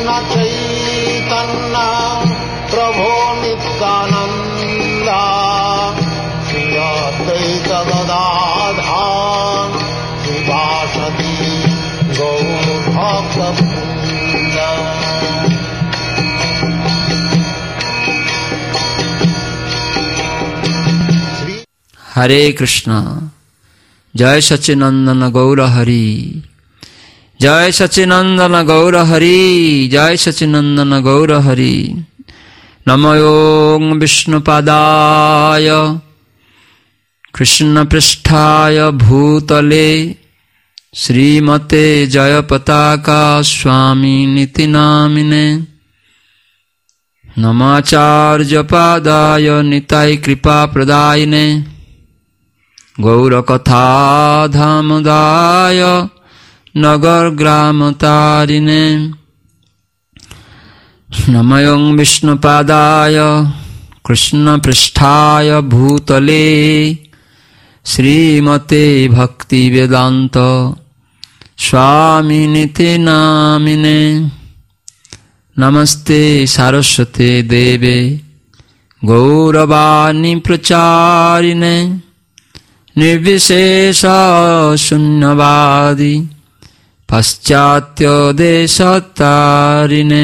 चैतन्य प्रभो नित्यानंद श्री अद्वैत गदाधर श्रीवासदि गौर भक्तवृंद। हरे कृष्णा। जय सच्चिनंदन गौर हरि। जय सच्चिनंदन गौर हरि। जय सच्चिनंदन गौर हरि। नमो विष्णुपादाय कृष्ण पृष्ठाय भूतले श्रीमते जय पताका स्वामी निति नामिने। नमाचार्य पादाय निताय कृपा प्रदायिने गौर कथा धामदाय नगर ग्राम तारिणे। नमयं विष्णुपादाय कृष्ण पृष्ठाय भूतले श्रीमते भक्ति वेदांत स्वामी निति नामिने। नमस्ते सारस्वते देवे गौरवाणी प्रचारिणे निर्विशेष शून्यवादी पाश्चात्य देशतारिणे।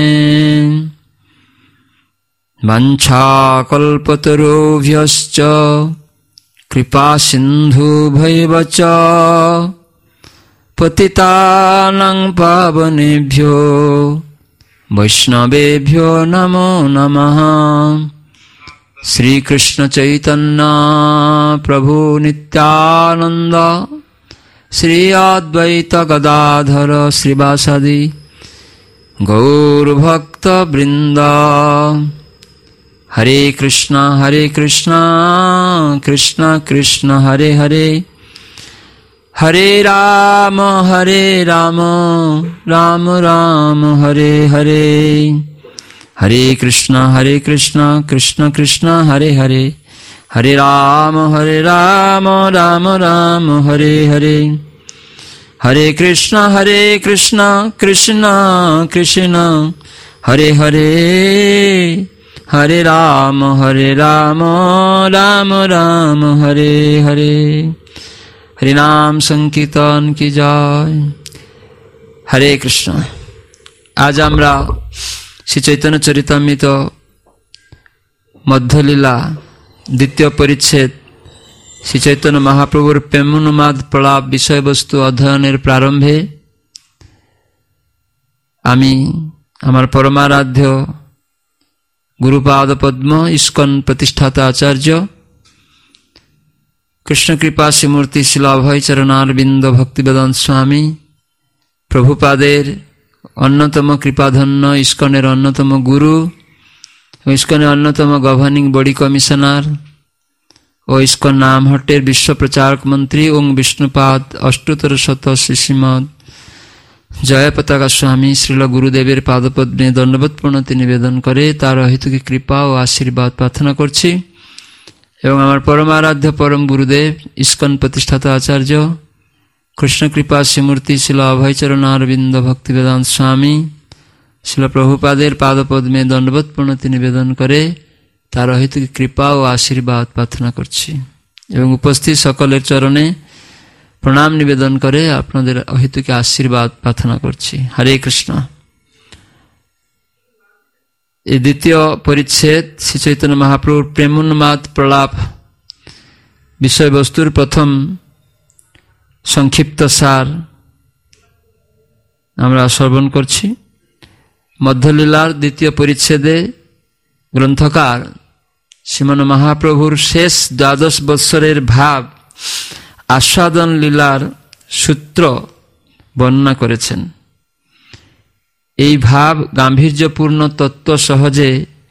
वंशाकल्पतरुभ्यश्च कृपा सिन्धुभ्यैव च पतितानां पावनेभ्यो वैष्णवेभ्यो नमो नमः। श्री कृष्ण चैतन्य प्रभु नित्यानंद श्री अद्वैत गदाधर श्रीवासदि गौर भक्त वृंद। हरे कृष्णा कृष्ण कृष्ण हरे हरे हरे राम राम राम हरे हरे। हरे कृष्णा कृष्ण कृष्ण हरे हरे हरे राम राम राम हरे हरे। हरे कृष्णा कृष्ण कृष्ण हरे हरे हरे राम राम राम हरे हरे। हरि नाम संकीर्तन की जय। हरे कृष्ण। आज আমরা श्री चैतन्य चरितामृत मध्यलीला द्वितीय परिच्छेद श्री चैतन्य महाप्रभुर प्रेमोन्माद प्रलाप विषय वस्तु अध्ययनेर प्रारम्भे आमी आमार परमाराध्य गुरुपाद पद्म इस्कन प्रतिष्ठाता आचार्य कृष्ण कृपा श्रीमूर्ति शिला अभय चरणारविंद भक्तिवेदांत स्वामी प्रभुपादेर अन्यतम कृपाधन्य इस्कनेर अन्यतम गुरु इस्कनेर अन्यतम गवर्निंग बॉडी कमिशनार और इस्कन नामहट्टेर विश्व प्रचारक मंत्री ओं विष्णुपाद अष्टोत्तर शत श्रीमद जय पताका स्वामी श्रील गुरुदेवेर पादपद्मे दंडवत प्रणति निवेदन करे तार हेतुकी कृपा और आशीर्वाद प्रार्थना करछि एवं आमार परमाराध्य परम गुरुदेव इस्कन प्रतिष्ठाता आचार्य कृष्ण कृपा श्रीमूर्ति शिला अभयचरणारविंद भक्तिवेदांत स्वामी शिल प्रभुपादेर पादपद्मे दंडवत प्रणति निवेदन करे तार हेतुकी कृपा और आशीर्वाद प्रार्थना करछि एवं उपस्थित सकलेर चरणे प्रणाम निवेदन करे आपनादेर हेतुकी आशीर्वाद प्रार्थना करछि। हरे कृष्ण। ये द्वितीय परिच्छेद श्री चैतन्य महाप्रभुर प्रेमोन्माद प्रलाप विषय वस्तुर प्रथम संक्षिप्त सार आमरा श्रवण करछि। मध्यलीलार द्वितीय परिच्छेदे ग्रंथकार श्रीमान महाप्रभुर शेष द्वादश बत्सरेर भाव आस्वादन लीलार सूत्र बर्णना करेছেন। এই ভাব গাম্ভীর্যপূর্ণ তত্ত্ব সহজে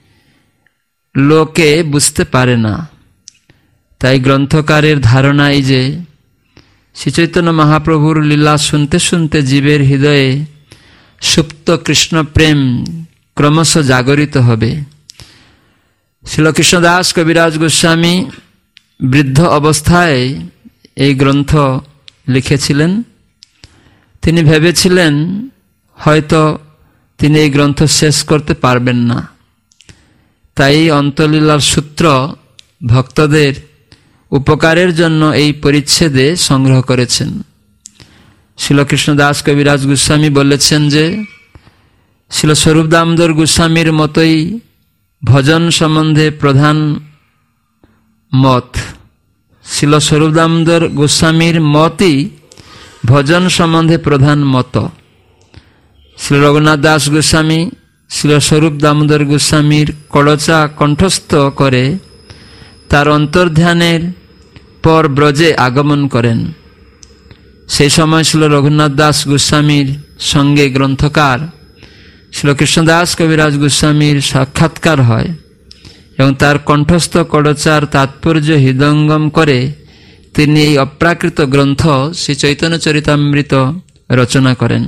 লোকে বুঝতে পারে না, তাই গ্রন্থকারের ধারণা এই যে শ্রী চৈতন্য মহাপ্রভুর লীলা শুনতে শুনতে জীবের হৃদয়ে সুপ্ত কৃষ্ণ প্রেম ক্রমশ জাগরিত হবে। শ্রীল কৃষ্ণদাস কবিরাজ গোস্বামী বৃদ্ধ অবস্থায় এই গ্রন্থ লিখেছিলেন। তিনি ভেবেছিলেন হয়তো তিনি এই গ্রন্থ শেষ করতে পারবেন না। তাই অন্তলীলার সূত্র ভক্তদের উপকারের জন্য এই পরিচ্ছেদে সংগ্রহ করেছেন। শ্রীল কৃষ্ণদাস কবিরাজ গোস্বামী বলেছেন যে শ্রীল স্বরূপ দামোদর গোস্বামীর মতোই ভজন সম্বন্ধে প্রধান মত, শ্রীল স্বরূপ দামোদর গোস্বামীর মতই ভজন সম্বন্ধে প্রধান মত। শ্রী রঘুনাথ দাস গোস্বামী শ্রীল স্বরূপ দামোদর গোস্বামীর কড়চা কণ্ঠস্থ করে তার অন্তর্ধানের পর ব্রজে আগমন করেন। সেই সময় শ্রীল রঘুনাথ দাস গোস্বামীর সঙ্গে গ্রন্থকার শ্রীল কৃষ্ণদাস কবিরাজ গোস্বামীর সাক্ষাৎকার হয় এবং তার কণ্ঠস্থ কড়চার তাৎপর্য হৃদয়ঙ্গম করে তিনি এই অপ্রাকৃত গ্রন্থ শ্রী চৈতন্য চরিতামৃত রচনা করেন।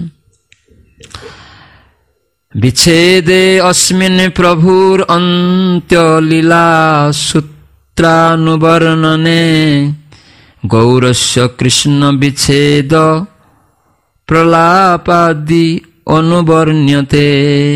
বিচ্ছেদে অস্মিন প্রভুর অন্ত্যলীলা সূত্রানুবর্ণনে গৌরস্য কৃষ্ণ বিচ্ছেদ প্রলাপাদি অনুবর্ণ্যতে।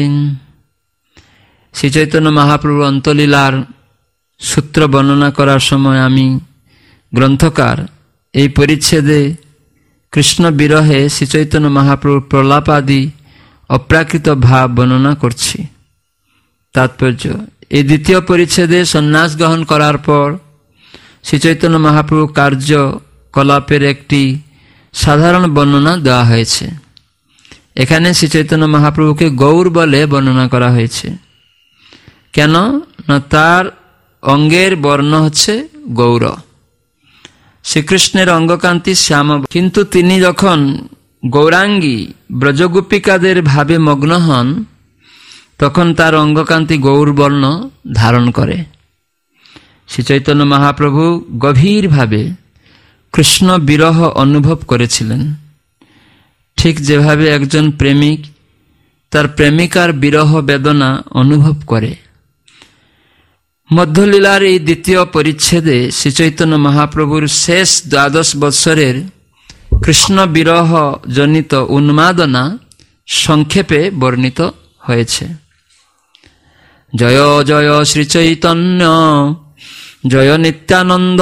শ্রী চৈতন্য মহাপ্রভুর অন্তলীলার সূত্র বর্ণনা করার সময় আমি গ্রন্থকার এই পরিচ্ছেদে কৃষ্ণ বিরহে শ্রী চৈতন্য মহাপ্রভুর প্রলাপাদি অপ্রাকৃত ভাব বর্ণনা করছি। তাৎপর্য, এই দ্বিতীয় পরিচ্ছেদে সন্ন্যাস গ্রহণ করার পর শ্রী চৈতন্য মহাপ্রভু কার্যকলাপের একটি সাধারণ বর্ণনা দেওয়া হয়েছে। এখানে শ্রী চৈতন্য মহাপ্রভুকে গৌর বলে বর্ণনা করা হয়েছে। কেন না তার অঙ্গের বর্ণ হচ্ছে গৌর, শ্রীকৃষ্ণের অঙ্গকান্তি শ্যাম, কিন্তু তিনি যখন গৌরাঙ্গী ব্রজগোপিকাদের ভাবে মগ্ন হন তখন তার অঙ্গকান্তি গৌরবর্ণ ধারণ করে। শ্রী চৈতন্য মহাপ্রভু গভীরভাবে কৃষ্ণ বিরহ অনুভব করেছিলেন, ঠিক যেভাবে একজন প্রেমিক তার প্রেমিকার বিরহ বেদনা অনুভব করে। মধ্যলীলার এই দ্বিতীয় পরিচ্ছেদে শ্রী চৈতন্য মহাপ্রভুর শেষ 12 বৎসরের কৃষ্ণ বিরহ জনিত উন্মাদনা সংক্ষেপে বর্ণিত হয়েছে। জয় জয় শ্রী চৈতন্য জয় নিত্যানন্দ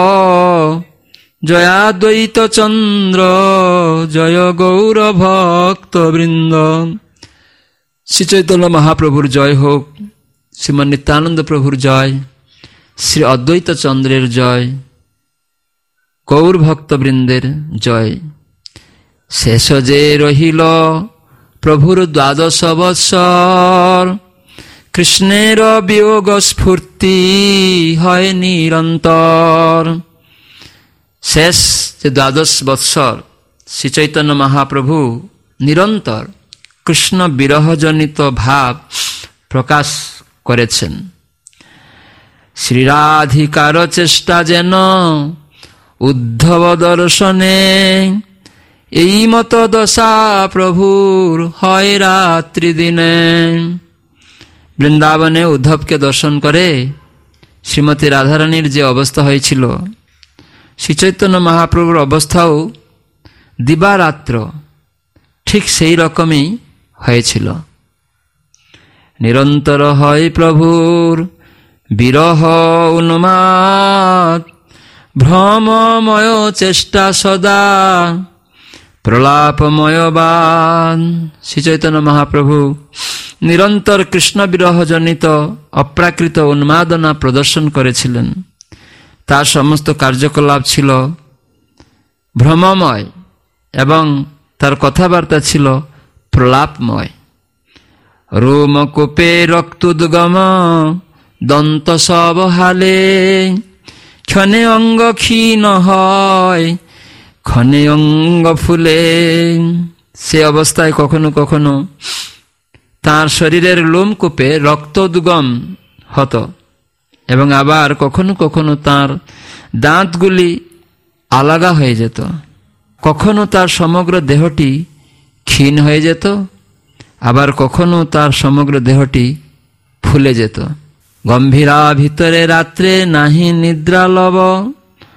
জয়াদ্বৈত চন্দ্র জয় গৌর ভক্ত বৃন্দ। শ্রী চৈতন্য মহাপ্রভুর জয় হোক, শ্রীমান নিত্যানন্দ প্রভুর জয়, শ্রী অদ্বৈত চন্দ্রের জয়, গৌর ভক্তবৃন্দের জয়। শেষ যে রহিল প্রভুর 12 বৎসর, কৃষ্ণের বিয়োগ স্ফূর্তি হয় নিরন্তর। শেষ যে 12 বৎসর শ্রী চৈতন্য মহাপ্রভু নিরন্তর কৃষ্ণ বিরহজনিত ভাব প্রকাশ করেছেন। শ্রীরাধিকার চেষ্টা যেন উদ্ধব দর্শনে, এই মত দশা প্রভুর হয় রাত্রি দিনে। বৃন্দাবনে উদ্ধবকে দর্শন করে শ্রীমতী রাধারানীর যে অবস্থা হয়েছিল, শ্রী চৈতন্য মহাপ্রভুর অবস্থাও দিবারাত্র ঠিক সেই রকমই হয়েছিল। নিরন্তর হয় প্রভুর বিরহ উন্মাদ, ভ্রমময় চেষ্টা সদা প্রলাপময় বান। শ্রী চৈতন্য মহাপ্রভু নিরন্তর কৃষ্ণ বিরহজনিত অপ্রাকৃত উন্মাদনা প্রদর্শন করেছিলেন। তার সমস্ত কার্যকলাপ ছিল ভ্রমময় এবং তার কথাবার্তা ছিল প্রলাপময়। রোমকূপে রক্তোদ্গম দন্ত সব হালে, ক্ষণে অঙ্গ ক্ষীণ হয় ক্ষণে অঙ্গ ফুলে। সে অবস্থায় কখনো কখনো তার শরীরের লোমকূপে রক্তোদ্গম হতো এবং আবার কখনো কখনো তার দাঁতগুলি আলাদা হয়ে যেত। কখনো তার সমগ্র দেহটি ক্ষীণ হয়ে যেত, আবার কখনো তার সমগ্র দেহটি ফুলে যেত। গম্ভীরা ভিতরে রাত্রে নাহি নিদ্রা লব,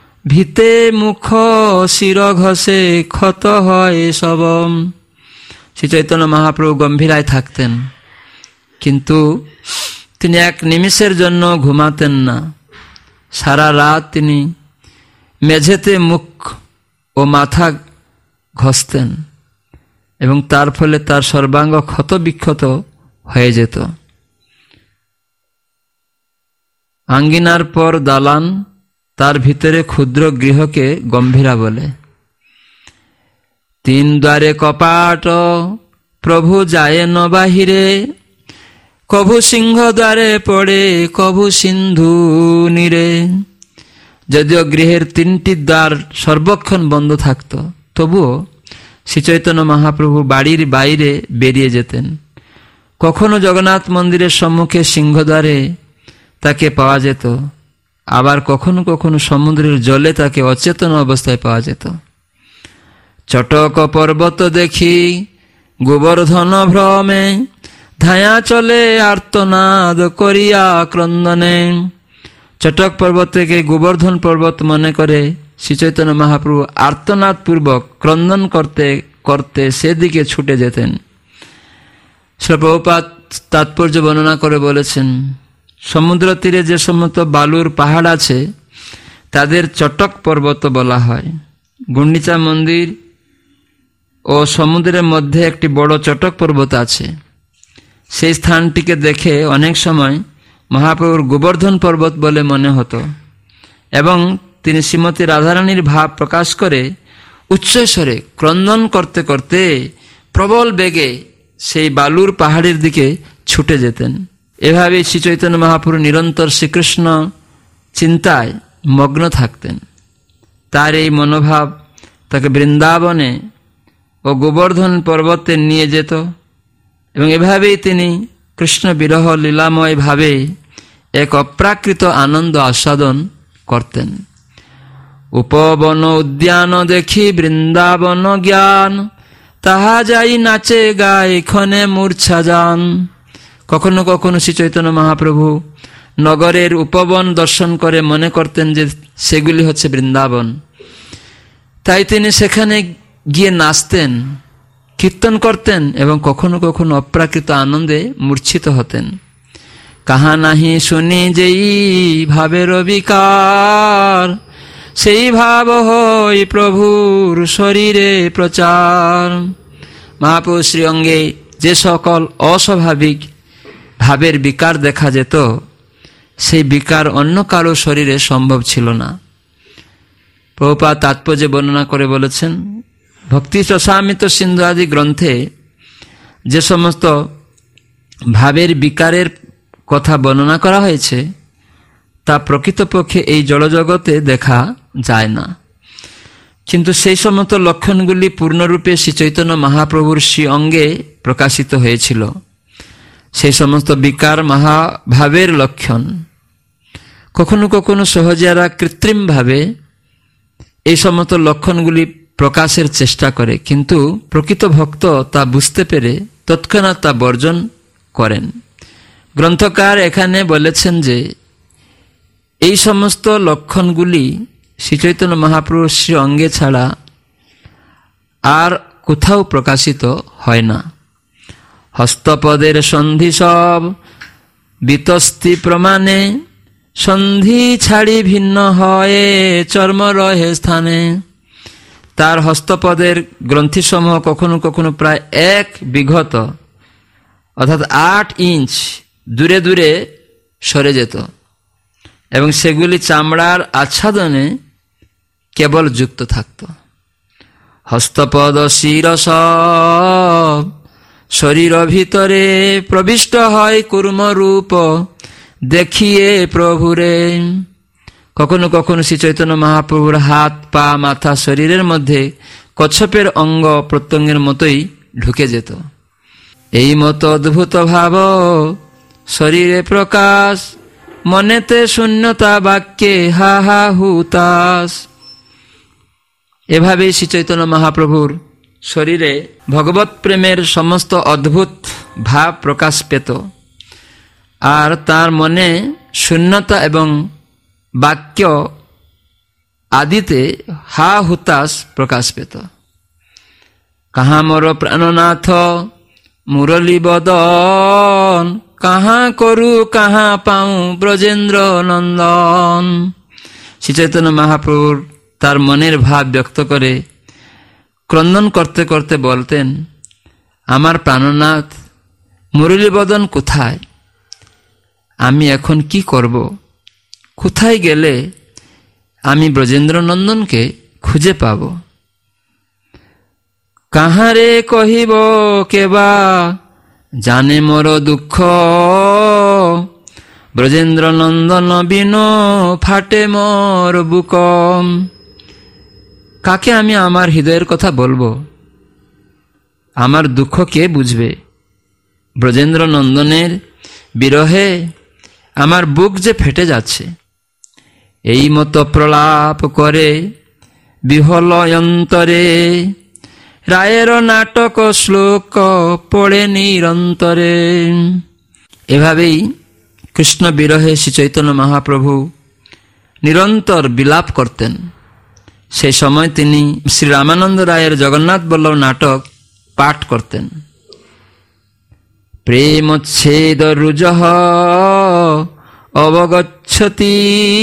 ভিতে মুখ শির ঘষে ক্ষত হয় সব। শ্রী চৈতন্য মহাপ্রভু গম্ভীরায় থাকতেন, কিন্তু তিনি এক নিমিষের জন্য ঘুমাতেন না। সারা রাত তিনি মেঝেতে মুখ ও মাথা ঘষতেন এবং তার ফলে তার সর্বাঙ্গ ক্ষত বিক্ষত হয়ে যেত। আঙ্গিনার পর দালান, তার ভিতরে ক্ষুদ্র গৃহকে গম্ভীরা বলে। তিন দ্বারে কপাট, প্রভু যায় ন বাহিরে, কভু সিংহ দ্বারে পড়ে, কভু সিন্ধু নীরে। যদিও গৃহের 3টি দ্বার সর্বক্ষণ বন্ধ থাকত, তবুও শ্রীচৈতন্য মহাপ্রভু বাড়ির বাইরে বেরিয়ে যেতেন। কখনো জগন্নাথ মন্দিরের সম্মুখে সিংহদ্বারে তাকে পাওয়া যেত, আবার কখনো কখনো সমুদ্রের জলে তাকে অচেতন অবস্থায় পাওয়া যেত। চটক পর্বত দেখি গোবর্ধন ভ্রমে, ধায়া চলে আর্তনাদ করিয়া ক্রন্দনে। চটক পর্বত থেকে গোবর্ধন পর্বত মনে করে শ্রীচৈতন্য মহাপ্রভু আর্তনাদ পূর্বক ক্রন্দন করতে করতে সেদিকে ছুটে যেতেন। শ্রী প্রভুপাদ তাৎপর্য বর্ণনা করে বলেছেন, সমুদ্র তীরে যে সমস্ত বালুর পাহাড় আছে তাদের চটক পর্বত বলা হয়। গুন্ডিচা মন্দির ও সমুদ্রের মধ্যে একটি বড় চটক পর্বত আছে। সেই স্থানটিকে দেখে অনেক সময় মহাপ্রভুর গোবর্ধন পর্বত বলে মনে হতো এবং তিনি শ্রীমতী রাধারানীর ভাব প্রকাশ করে উচ্চস্বরে ক্রন্দন করতে করতে প্রবল বেগে সেই বালুর পাহাড়ের দিকে ছুটে যেতেন। এভাবে শ্রী চৈতন্য মহাপ্রভু নিরন্তর শ্রীকৃষ্ণ চিন্তায় মগ্ন থাকতেন। তার এই মনোভাব তাকে বৃন্দাবনে ও গোবর্ধন পর্বতে নিয়ে যেত এবং এভাবেই তিনি কৃষ্ণ বিরহ লীলাময় ভাবে এক অপ্রাকৃত আনন্দ আস্বাদন করতেন। উপবন উদ্যান দেখি বৃন্দাবন জ্ঞান, তাহা যাই নাচে গায়ে ক্ষণে মূর্ছা যান। কখনো কখনো শ্রী চৈতন্য মহাপ্রভু নগরের উপবন দর্শন করে মনে করতেন যে সেগুলি হচ্ছে বৃন্দাবন, তাই তিনি সেখানে গিয়ে নাচতেন, কীর্তন করতেন এবং কখনো কখনো অপ্রাকৃত আনন্দে মূর্ছিত হতেন। কাহা নাহি শুনি যেই ভাবের বিকার, সেই ভাব হই প্রভুর শরীরে প্রচার। মহাপ্রভু শ্রী অঙ্গে যে সকল অস্বাভাবিক ভাবের বিকার দেখা যেত, সেই বিকার অন্য কারো শরীরে সম্ভব ছিল না। প্রভুপাদ তাৎপর্য বর্ণনা করে বলেছেন, ভক্তি রসামৃত সিন্ধু আদি গ্রন্থে যে সমস্ত ভাবের বিকারের কথা বর্ণনা করা হয়েছে তা প্রকৃতপক্ষে এই জড়জগতে দেখা যায় না, কিন্তু সেই সমস্ত লক্ষণগুলি পূর্ণরূপে শ্রী চৈতন্য মহাপ্রভুর শ্রী অঙ্গে প্রকাশিত হয়েছিল। সেই সমস্ত বিকার মহাভাবের লক্ষণ। কখনো কখনো সহজিয়ারা কৃত্রিমভাবে এই সমস্ত লক্ষণগুলি প্রকাশের চেষ্টা করে, কিন্তু প্রকৃত ভক্ত তা বুঝতে পেরে তৎক্ষণাৎ তা বর্জন করেন। গ্রন্থকার এখানে বলেছেন যে এই সমস্ত লক্ষণগুলি শ্রীচৈতন্য মহাপ্রভুর শ্রী অঙ্গে ছাড়া আর কোথাও প্রকাশিত হয় না। হস্তপদের সন্ধি সব বিতস্তি প্রমাণে, সন্ধি ছাড়ি ভিন্ন হয় চর্ম রহে স্থানে। তার হস্তপদের গ্রন্থিসমূহ কখনো কখনো প্রায় 1 বিঘত অর্থাৎ 8 ইঞ্চ দূরে দূরে সরে যেত এবং সেগুলি চামড়ার আচ্ছাদনে কেবল যুক্ত থাকত। হস্তপদ শির সব শরীর ভিতরে, প্রবিষ্ট হয় কুর্ম রূপ দেখিয়ে প্রভুরে। কখনো কখনো শ্রী চৈতন্য মহাপ্রভুর হাত, পা, মাথা শরীরের মধ্যে কচ্ছপের অঙ্গ প্রত্যঙ্গের মতোই ঢুকে যেত। এই মতো অদ্ভুত ভাব শরীরে প্রকাশ, মনেতে শূন্যতা বাক্যে হা হা হুতাস। এভাবেই শ্রী চৈতন্য মহাপ্রভুর শরীরে ভগবত প্রেমের সমস্ত অদ্ভুত ভাব প্রকাশ পেত, আর তার মনে শূন্যতা এবং বাক্য আদিতে হা হুতাস প্রকাশ পেত। কাহা মোর প্রাণনাথ মুরলী বদন, কাহা করু কাহা পাও ব্রজেন্দ্র নন্দন। শ্রী চৈতন্য মহাপ্রভুর তার মনের ভাব ব্যক্ত করে ক্রন্দন করতে করতে বলতেন, আমার প্রাণনাথ মুরলীবদন কোথায়? আমি এখন কি করব? কোথায় গেলে আমি ব্রজেন্দ্র নন্দনকে খুঁজে পাব? কাহারে কহিব কেবা জানে মোর দুঃখ, ব্রজেন্দ্র নন্দন বিন ফাটে মোর বুক। কাকে আমি আমার হৃদয়ের কথা বলবো? আমার দুঃখ কে বুঝবে? ব্রজেন্দ্র নন্দনের বিরহে আমার বুক যে ফেটে যাচ্ছে। এই মতো প্রলাপ করে বিহল অন্তরে, রায়ের নাটক শ্লোক পড়ে নিরন্তরে। এভাবেই কৃষ্ণ বিরহে শ্রী চৈতন্য মহাপ্রভু নিরন্তর বিলাপ করতেন। সেই সময় তিনি শ্রী রামানন্দ রায়ের জগন্নাথ বল্লভ নাটক পাঠ করতেন। প্রেমচ্ছেদ রুজহ অবগচ্ছতি,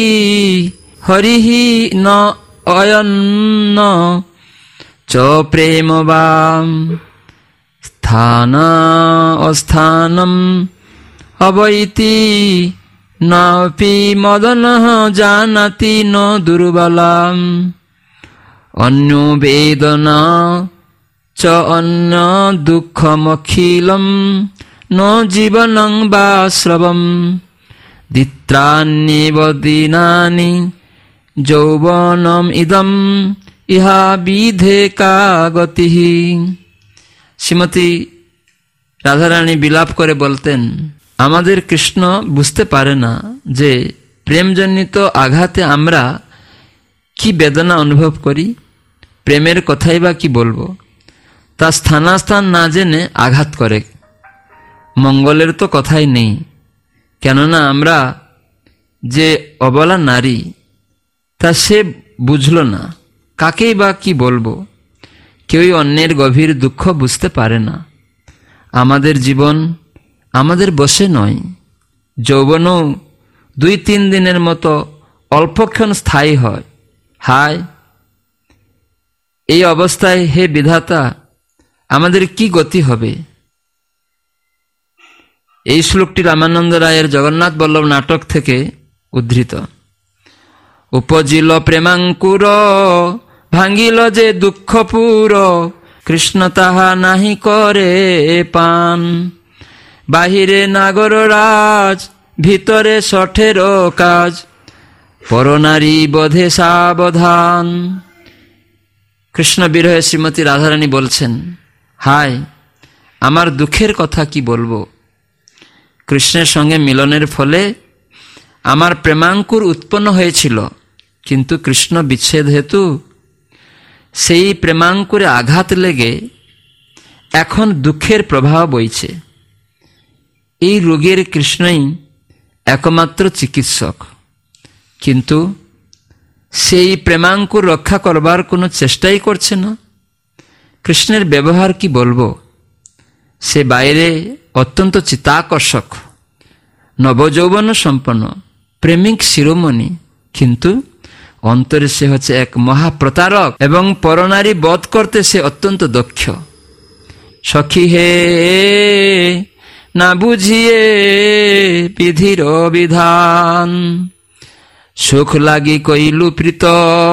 হরিহি ন অয়ন্ন চ প্রেম বাম, স্থানা অস্থানম অবৈতি নাপি মদন জানাতি ন দুর্বলাম, অন্য বেদনা চ অন্য দুঃখমখিলম ন জীবনং বা শ্রবম, দিত্রান্যেব দিনানি যৌবনম ইদম ইহা বিধে কা গতি। শ্রীমতী রাধারানী বিলাপ করে বলতেন, আমাদের কৃষ্ণ বুঝতে পারে না যে প্রেমজনিত আঘাতে আমরা কি বেদনা অনুভব করি। প্রেমের কথাই বা কি বলবো? তা স্থানাস্থান না জেনে আঘাত করে। মঙ্গলের তো কথাই নেই, কেননা আমরা যে অবলা নারী তা সে বুঝল না। কাকেই বা কি বলবো? কেউই অন্যের গভীর দুঃখ বুঝতে পারে না। আমাদের জীবন আমাদের বশে নয়। যৌবনও 2-3 দিনের মতো অল্পক্ষণ স্থায়ী হয়। হায়, এই অবস্থায় হে বিধাতা আমাদের কি গতি হবে? এই শ্লোকটি রামানন্দ রায়ের জগন্নাথ বল্লভ নাটক থেকে উদ্ধৃত। উপজিল প্রেমাঙ্কুর ভাঙ্গিল যে দুঃখপুর, কৃষ্ণ তাহা নাহি করে পান, বাহিরে নাগররাজ ভিতরে শঠের কাজ, পরনারী বধে সাবধান। কৃষ্ণ বিরহে শ্রীমতী রাধারানী বলছেন, হায়, আমার দুঃখের কথা কি বলবো? কৃষ্ণের সঙ্গে মিলনের ফলে আমার প্রেমাঙ্কুর উৎপন্ন হয়েছিল, কিন্তু কৃষ্ণ বিচ্ছেদ হেতু সেই প্রেমাঙ্কুরে আঘাত লেগে এখন দুঃখের প্রবাহ বইছে। এই রোগের কৃষ্ণই একমাত্র চিকিৎসক, কিন্তু সেই প্রেমাঙ্কুর রক্ষা করবার কোনো চেষ্টাই করছে না। কৃষ্ণের ব্যবহার কি বলবো? সে বাইরে অত্যন্ত চিত্তাকর্ষক, নবযৌবন সম্পন্ন, প্রেমিক শিরোমণি, কিন্তু অন্তরে সে হচ্ছে এক মহাপ্রতারক এবং পরনারী বধ করতে সে অত্যন্ত দক্ষ। সখী হে না বুঝিয়ে বিধির বিধান, সুখ লাগি কইলু প্রীত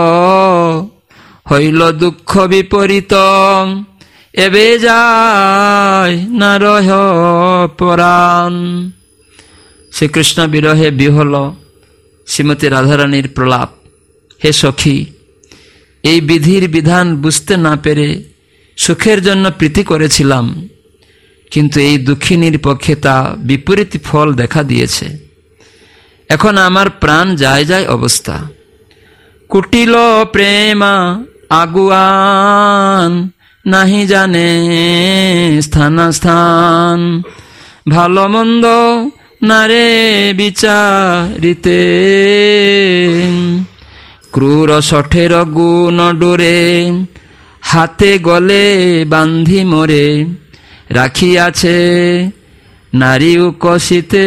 হইল দুঃখ বিপরীত, এবে যায় না রহ পরাণ। শ্রীকৃষ্ণ বিরহে বিহল শ্রীমতী রাধারানীর প্রলাপ। হে সখী, এই বিধির বিধান বুঝতে না পেরে সুখের জন্য প্রীতি করেছিলাম, কিন্তু এই দুঃখিনীর পক্ষে তা বিপরীত ফল দেখা দিয়েছে। এখন আমার প্রাণ যায় যায় অবস্থা। কুটিল প্রেমা আগুয়ান, নাহি জানে স্থানাস্থান, ভালো মন্দ নারে বিচারিতে, ক্রূর শঠের গুণ ডোরে হাতে গলে বান্ধি মোরে রাখিয়াছে নারী উকসিতে,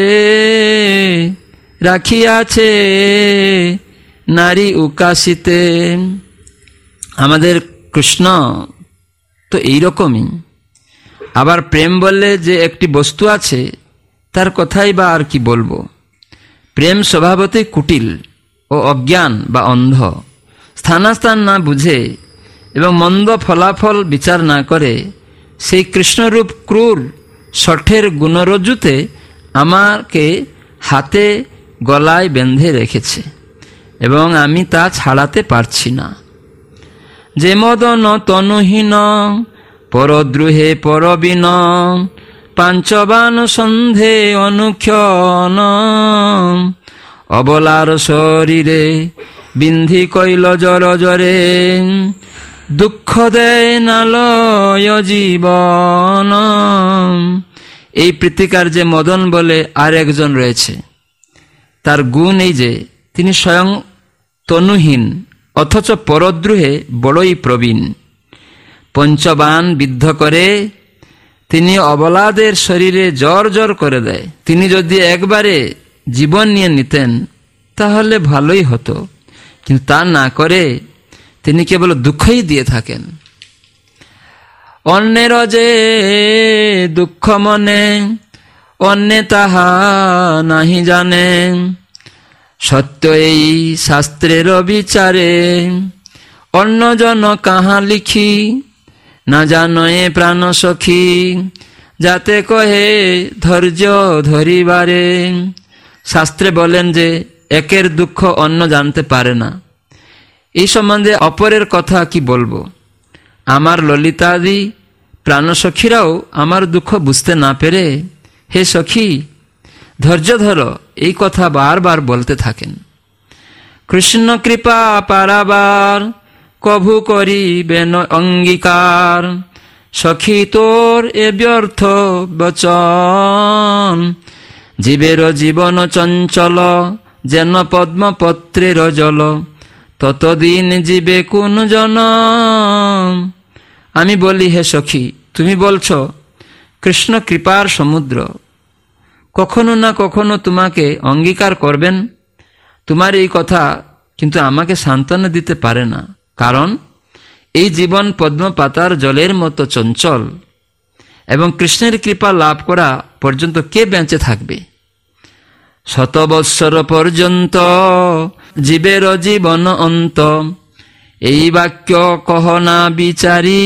রাখিয়াছে নারী উকাশিতে। আমাদের কৃষ্ণ তো এইরকমই। আবার প্রেম বললে যে একটি বস্তু আছে তার কথাই বা আর কি বলবো। প্রেম স্বভাবতই কুটিল ও অজ্ঞান বা অন্ধ, স্থানাস্থান না বুঝে এবং মন্দ ফলাফল বিচার না করে সেই কৃষ্ণরূপ ক্রূর শঠের গুণরজ্জুতে আমাকে হাতে গলায় বেঁধে রেখেছে এবং আমি তা ছাড়াতে পারছি না। যে মদন তনুহীন পরদ্রুহে পরবিন, পাঞ্চবান সন্ধে অনুক্ষণ, অবলার শরীরে বিন্ধি কইল জর জরে, দুঃখ দেয় নালয় জীবন। এই প্রীতিকার যে মদন বলে আর একজন রয়েছে, তার গুণ এই যে তিনি স্বয়ং তনুহীন অথচ পরদ্রুহে বড়ই প্রবীণ। পঞ্চবান বিদ্ধ করে তিনি অবলাদের শরীরে জ্বর জ্বর করে দেয়। তিনি যদি একবারে জীবন নিয়ে নিতেন তাহলে ভালোই হতো, কিন্তু তা না করে তিনি কেবল দুঃখই দিয়ে থাকেন। অন্যের যে দুঃখ মনে অন্যে তাহা নাহি জানে, সত্য এই শাস্ত্রের বিচারে অন্যজন কাহা লিখি, না জানয়ে প্রাণ সখী, যাতে কহে ধৈর্য ধরিবারে। শাস্ত্রে বলেন যে একের দুঃখ অন্য জানতে পারে না। এই সম্বন্ধে অপরের কথা কি বলবো? আমার ললিতাদি প্রাণসখীরাও আমার দুঃখ বুঝতে না পেরে হে সখী ধৈর্য ধরো এই কথা বারবার বলতে থাকেন। কৃষ্ণ কৃপা পারাবার কভু করিবেন অঙ্গীকার, সখী তোর এ ব্যর্থ বচন, জীবের জীবন চঞ্চল যেন পদ্মপত্রের জল, ততদিন জীবে কোন জন। আমি বলি হে সখী তুমি বলছো কৃষ্ণ কৃপার সমুদ্র, কখনো না কখনো তোমাকে অঙ্গীকার করবেন। তোমার এই কথা কিন্তু আমাকে সান্ত্বনা দিতে পারে না, কারণ এই জীবন পদ্মপাতার জলের মতো চঞ্চল এবং কৃষ্ণের কৃপা লাভ করা পর্যন্ত কে বেঁচে থাকবে? 100 বৎসর পর্যন্ত জীবের জীবন অন্ত, এই বাক্য কহ না বিচারি,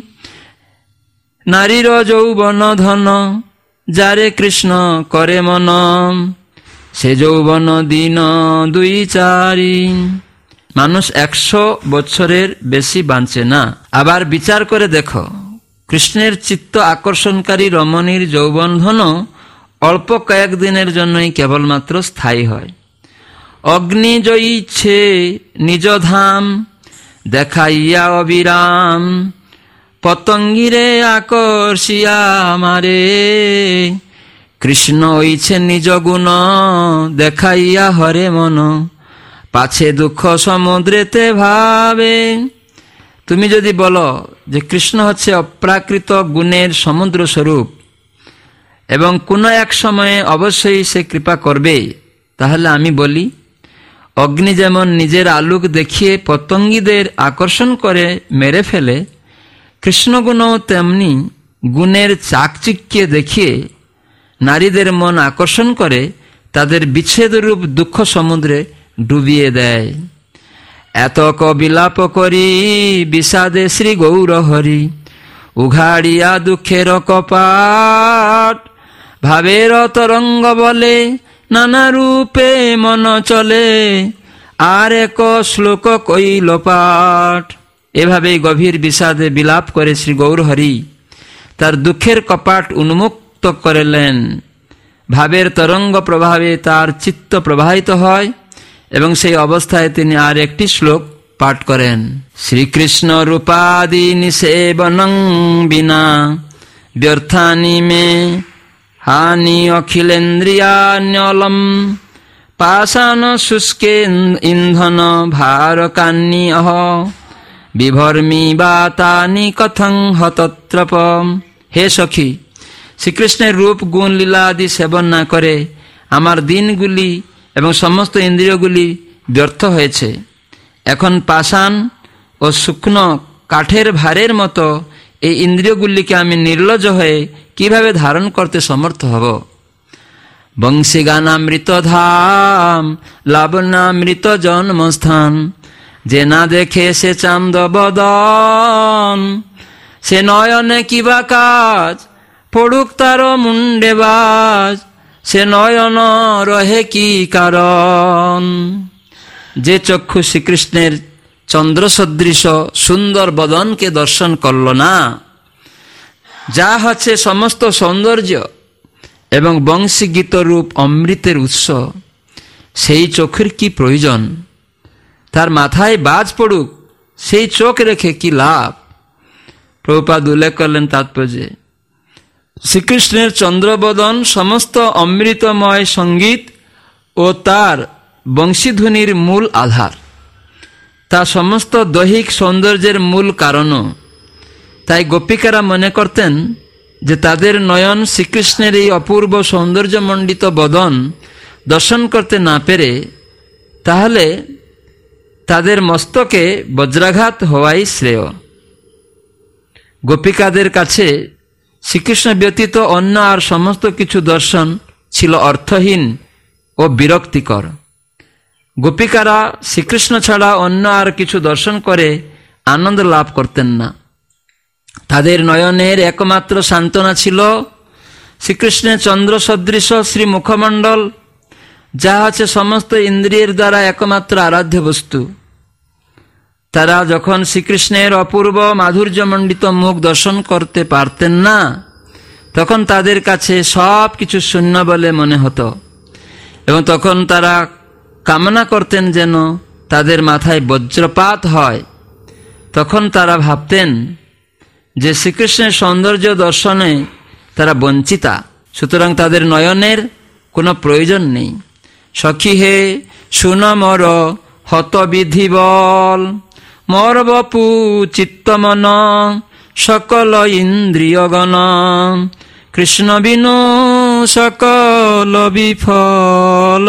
নারীর যৌবন ধন যারে কৃষ্ণ করে মন, সে যৌবন দিন 2-4। মানুষ 100 বছরের বেশি বাঁচে না। আবার বিচার করে দেখো, কৃষ্ণের চিত্ত আকর্ষণকারী রমণীর যৌবন ধন অল্প কয়েকদিনের জন্যই কেবলমাত্র স্থায়ী হয়। অগ্নি জয়ীছে নিজ ধাম দেখাইয়া অবিরাম, পতঙ্গিরে আকর্ষিয়া মারে, কৃষ্ণ হইছে নিজ গুণ দেখাইয়া হরে মন, পাছে দুঃখ সমুদ্রেতে ভাবে। তুমি যদি বলো যে কৃষ্ণ হচ্ছে অপ্রাকৃত গুণের সমুদ্র স্বরূপ এবং কোনো এক সময়ে অবশ্যই সে কৃপা করবে, তাহলে আমি বলি অগ্নি যেমন নিজের আলোক দেখিয়ে পতঙ্গীদের আকর্ষণ করে মেরে ফেলে, কৃষ্ণগুণও তেমনি গুণের চাকচিক্যে দেখিয়ে নারীদের মন আকর্ষণ করে তাদের বিচ্ছেদরূপ দুঃখ সমুদ্রে ডুবিয়ে দেয়। এত বিলাপ করি বিষাদে শ্রী গৌর হরি, উঘাড়িয়া দুঃখের কপাট, ভাবের তরঙ্গ বলে নানা রূপে মন চলে, আর এক শ্লোক কইল পাঠ। এভাবেই গভীর বিষাদে বিলাপ করে শ্রী গৌরহরি তার দুঃখের কপাট উন্মুক্ত করলেন। ভাবের তরঙ্গ প্রভাবে তার চিত্ত প্রবাহিত হয় এবং সেই অবস্থায় তিনি আর একটি শ্লোক পাঠ করেন। শ্রীকৃষ্ণ রূপাদি নিষেবনং বিনা ব্যর্থানি মে হানি অখিলেন্দ্রিয়ান্যলম, পাষাণ শুষ্কে ইন্ধন ভার কান্যহ, বিভর্মি বা তানি কথং হতত্রপ। হে সখী, শ্রীকৃষ্ণের রূপ গুণ লীলা আদি সেবন না করে আমার দিনগুলি এবং সমস্ত ইন্দ্রিয়গুলি ব্যর্থ হয়েছে। এখন পাষাণ ও শুকনো কাঠের ভারের মতো এই ইন্দ্রিয়গুলিকে আমি নির্লজ্জ হয়ে কিভাবে ধারণ করতে সমর্থ হব? বংশীগানামৃত ধাম লাবণ্যামৃত জন্মস্থান, যে না দেখে সে চান্দ বদন, সে নয়নে কিবা কাজ পড়ুক তার মুন্ডে বাজ, সে নয়ন রহে কি কারণ। যে চক্ষু শ্রীকৃষ্ণের চন্দ্র সদৃশ সুন্দর বদনকে দর্শন করল না, যা হচ্ছে সমস্ত সৌন্দর্য এবং বংশী গীত রূপ অমৃতের উৎস, সেই চোখের কি প্রয়োজন? তার মাথায় বাজ পড়ুক, সেই চোখ রেখে কি লাভ? প্রভুপাদ উল্লেখ করলেন তাৎপর্যে, শ্রীকৃষ্ণের চন্দ্রবদন সমস্ত অমৃতময় সঙ্গীত ও তার বংশীধ্বনির মূল আধার, তা সমস্ত দৈহিক সৌন্দর্যের মূল কারণও। তাই গোপিকারা মনে করতেন যে তাদের নয়ন শ্রীকৃষ্ণের এই অপূর্ব সৌন্দর্যমণ্ডিত বদন দর্শন করতে না পেরে তাহলে তাদের মস্তকে বজ্রাঘাত হওয়াই শ্রেয়। গোপিকাদের কাছে শ্রীকৃষ্ণ ব্যতীত অন্য আর সমস্ত কিছু দর্শন ছিল অর্থহীন ও বিরক্তিকর। গোপিকারা শ্রীকৃষ্ণ ছাড়া অন্য আর কিছু দর্শন করে আনন্দ লাভ করতেন না। তাদের নয়নের একমাত্র সান্ত্বনা ছিল শ্রীকৃষ্ণের চন্দ্র সদৃশ শ্রী মুখমণ্ডল, যা আছে সমস্ত ইন্দ্রিয়ের দ্বারা একমাত্র আরাধ্য বস্তু। তারা যখন শ্রীকৃষ্ণের অপূর্ব মাধুর্যমণ্ডিত মুখ দর্শন করতে পারতেন না, তখন তাদের কাছে সব কিছু শূন্য বলে মনে হতো এবং তখন তারা কামনা করতেন যেন তাদের মাথায় বজ্রপাত হয়। তখন তারা ভাবতেন যে শ্রীকৃষ্ণের সৌন্দর্য দর্শনে তারা বঞ্চিতা, সুতরাং তাদের নয়নের কোনো প্রয়োজন নেই। সখী হে শুন মর হতবিধি বল, মর বপু চিত্তমন সকল ইন্দ্রিয়গণ, কৃষ্ণ বিনু সকল বিফল।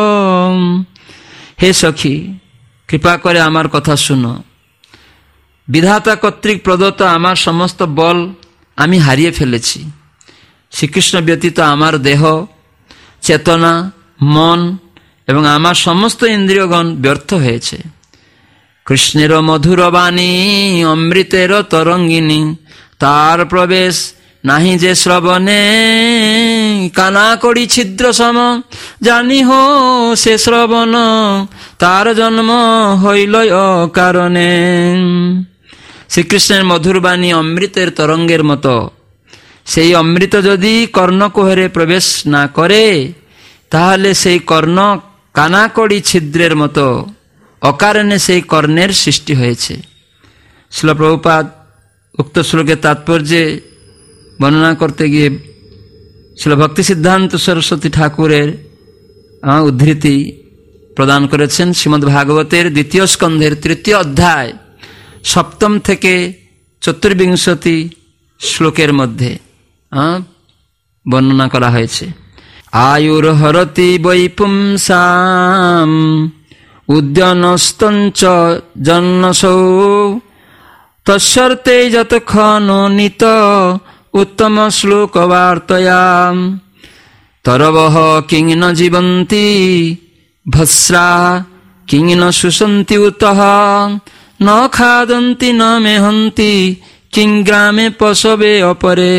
হে সখী, কৃপা করে আমার কথা শুনো। বিধাতা কর্তৃক প্রদত্ত আমার সমস্ত বল আমি হারিয়ে ফেলেছি। শ্রীকৃষ্ণ ব্যতীত আমার দেহ, চেতনা, মন এবং আমার সমস্ত ইন্দ্রিয়গণ ব্যর্থ হয়েছে। কৃষ্ণের মধুর বাণী অমৃতের তরঙ্গিনী, তার প্রবেশ নাহি যে শ্রবণে, কানা করি ছিদ্র সম জানি হো সে শ্রবণ, তার জন্ম হইল কারণে। শ্রীকৃষ্ণের মধুর বাণী অমৃতের তরঙ্গের মতো। সেই অমৃত যদি কর্ণকুহরে প্রবেশ না করে, তাহলে সেই কর্ণ কানাকড়ি ছিদ্রের মতো অকারণে সেই কর্ণের সৃষ্টি হয়েছে। শ্রীল প্রভুপাদ উক্ত শ্লোকের তাৎপর্যে বর্ণনা করতে গিয়ে শ্রীল ভক্তি সিদ্ধান্ত সরস্বতী ঠাকুরের উদ্ধৃতি প্রদান করেছেন শ্রীমদ্ ভাগবতের 2য় স্কন্ধের 3য় অধ্যায় 7ম থেকে 24 শ্লোকের মধ্যে বর্ণনা করা হয়েছে। আয়ুর হরতি বৈপুংসাম উদ্যানস্তঞ্চ জন্মসৌ, তস্যর্তে যতক্ষণ নিত উত্তম শ্লোক বার্তয়াম, তরবহ কিং ন জীবন্তি ভস্রা কিং ন শুষন্তি উতঃ, ন খাদন্তি ন মেহন্তি কিং গ্রামে পশবে অপরে,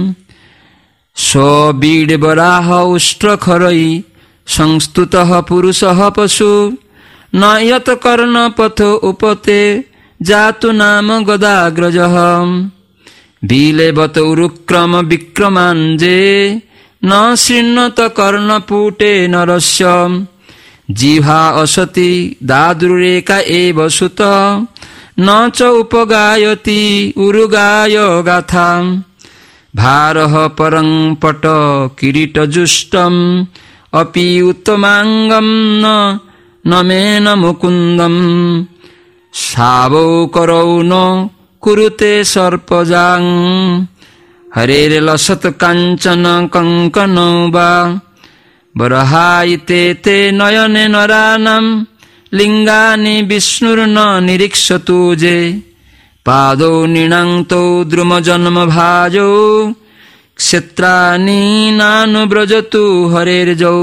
স্ববীড়বরাহ উষ্ট্রখরৈ সংস্তুতঃ পুরুষঃ পশু, ন ইয়ত কর্ণপথ উপতে জাতু নাম গদাগ্রজঃ, বিলেবত উরুক্রম বিক্রমাঞ্জে ন শৃণ্বত কর্ণপুটে নরস্য, জিহ্বা অসতি দাদুরেকা এব সুত, ন চ উপগায়তি উরুগায় গাথা, ভারহ পরং পট কিরীটজুষ্টম অপি উত্তমাঙ্গম ন মেন মুকুন্দম, শাবৌ করৌ ন কুরুতে সর্পজাং হরের লসৎ কাঞ্চন কঙ্কন বা বরহাইতে তে নয়নে নরানাম লিঙ্গানি বিষ্ণুর ন নিরীক্ষতু যে পাদৌ নৃণাংতৌ দ্রুম জন্ম ভাজৌ ক্ষেত্রানি নানুব্রজতু হরের যৌ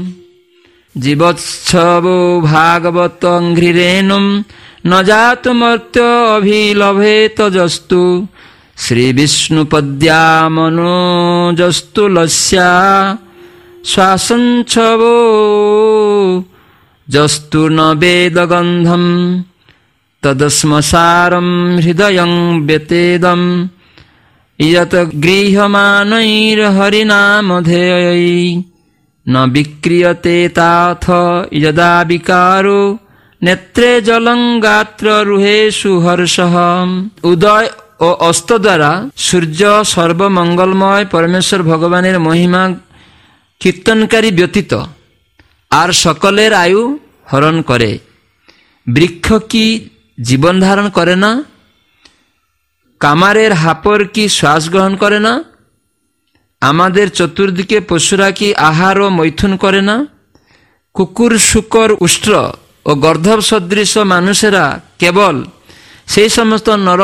জীবৎসব ভাগবত ঘৃরেণুম ন জাতুমর্ত্য অভিলভেত যস্তু শ্রীবিষ্ণুপদ্যামনোজস্তু লস্যা শ্বাসঞ্ছব যস্তু ন বেদগন্ধম তদস্মসারম হৃদয়ং ব্যতেদম ইয়ত গৃহমানৈর্হরিনামধেয়ৈ ন বিক্রিয়তে তাথ যদা বিকারো নেত্রে জলং গাত্র রুহেষু হর্ষঃ। উদয় ও অস্ত দ্বারা সূর্য সর্বমঙ্গলময় পরমেশ্বর ভগবানের মহিমা কীর্তনকারী ব্যতীত আর সকলের আয়ু হরণ করে। বৃক্ষ কি জীবন ধারণ করে না? কামারের হাপর কি শ্বাস গ্রহণ করে না? আমাদের চতুর্দিকে পশুরা কি আহার ও মৈথুন করে না? কুকুর, শূকর, উষ্ট্র ও গর্ধব সদৃশ মানুষেরা কেবল সেই সমস্ত নর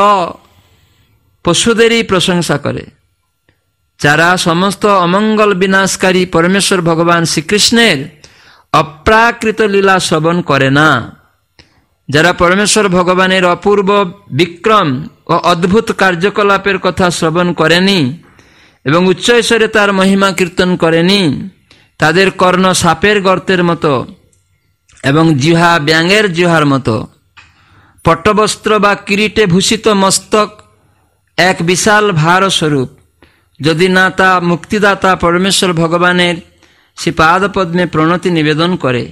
পশুদেরই প্রশংসা করে যারা সমস্ত অমঙ্গল বিনাশকারী পরমেশ্বর ভগবান শ্রীকৃষ্ণের অপ্রাকৃত লীলা শ্রবণ করে না। যারা পরমেশ্বর ভগবানের অপূর্ব বিক্রম ও অদ্ভুত কার্যকলাপের কথা শ্রবণ করেনি এবং উচ্চৈঃস্বরে তার মহিমা কীর্তন করেনি, তাদের কর্ণ সাপের গর্তের মতো এবং জিহ্বা ব্যাঙের জিহ্বার মতো। পট্টবস্ত্র বা কিরীটে ভূষিত মস্তক এক বিশাল ভার স্বরূপ। যদি না তা মুক্তিদাতা পরমেশ্বর ভগবানের সে পাদপদ্মে প্রণতি নিবেদন করে,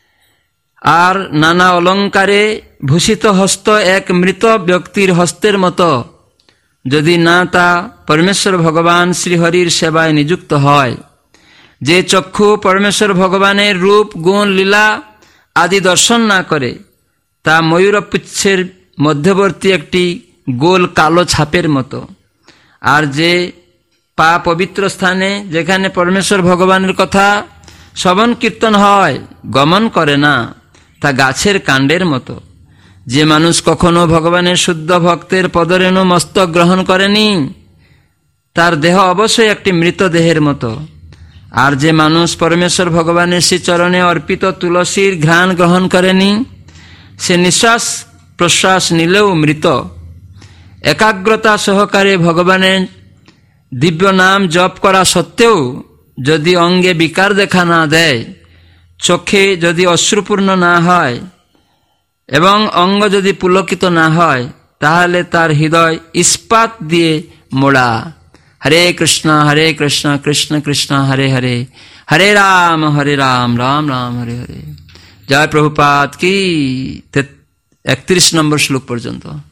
আর নানা অলঙ্কারে ভূষিত হস্ত এক মৃত ব্যক্তির হস্তের মতো যদি না তা পরমেশ্বর ভগবান শ্রীহরির সেবায় নিযুক্ত হয়, যে চক্ষু পরমেশ্বর ভগবানের রূপ, গুণ, লীলা আদি দর্শন না করে, তা ময়ূরপুচ্ছের মধ্যবর্তী একটি গোল কালো ছাপের মতো। আর যে পা পবিত্র স্থানে যেখানে পরমেশ্বর ভগবানের কথা শ্রবণ কীর্তন হয় গমন করে না, তা গাছের কাণ্ডের মতো। যে মানুষ কখনো ভগবানের শুদ্ধ ভক্তের পদরেণু মস্তক গ্রহণ করেনি, তার দেহ অবশ্যই একটি মৃত দেহের মতো। আর যে মানুষ পরমেশ্বর ভগবানের শ্রীচরণে অর্পিত তুলসীর ঘ্রাণ গ্রহণ করেনি, সে নিঃশ্বাস প্রশ্বাস নিলেও মৃত। একাগ্রতা সহকারে ভগবানের দিব্য নাম জপ করা সত্ত্বেও যদি অঙ্গে বিকার দেখা না দেয়, চোখে যদি অশ্রুপূর্ণ না হয় এবং অঙ্গ যদি পুলকিত না হয়, তাহলে তার হৃদয় ইস্পাত দিয়ে মোড়া। হরে কৃষ্ণ কৃষ্ণ কৃষ্ণ হরে হরে, হরে রাম রাম রাম হরে হরে। জয় প্রভুপাদ কি। 31 নম্বর শ্লোক পর্যন্ত।